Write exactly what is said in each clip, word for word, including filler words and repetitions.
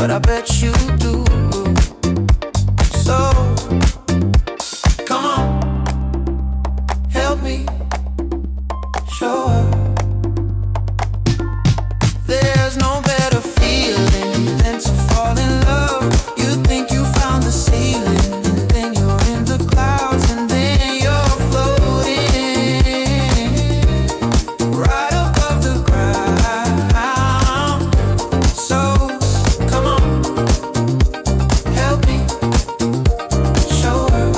but I bet you do. So, come on, help me show her. There's no better feeling than to fall in love. You think you found the ceiling, and then you're in the clouds, and then you're floating right above the ground. So, come on, help me show her.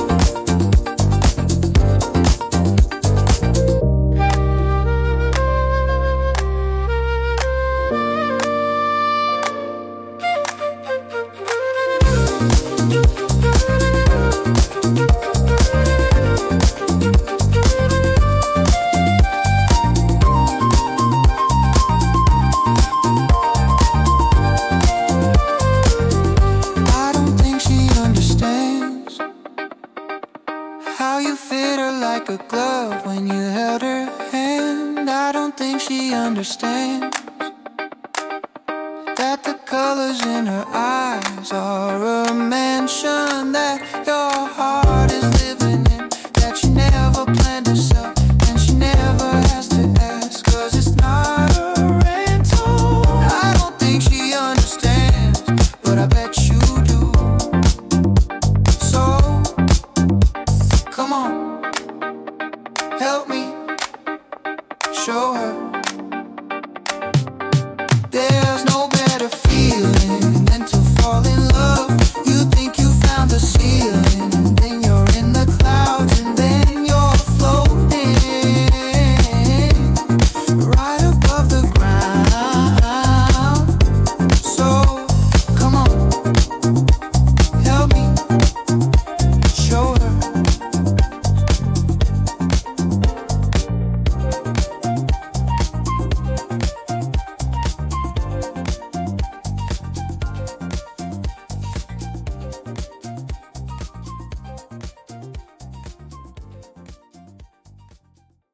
I don't think she understands how you fit her like a glove when you held her hand. I don't think she understands that the colors in her eyes are a mansion that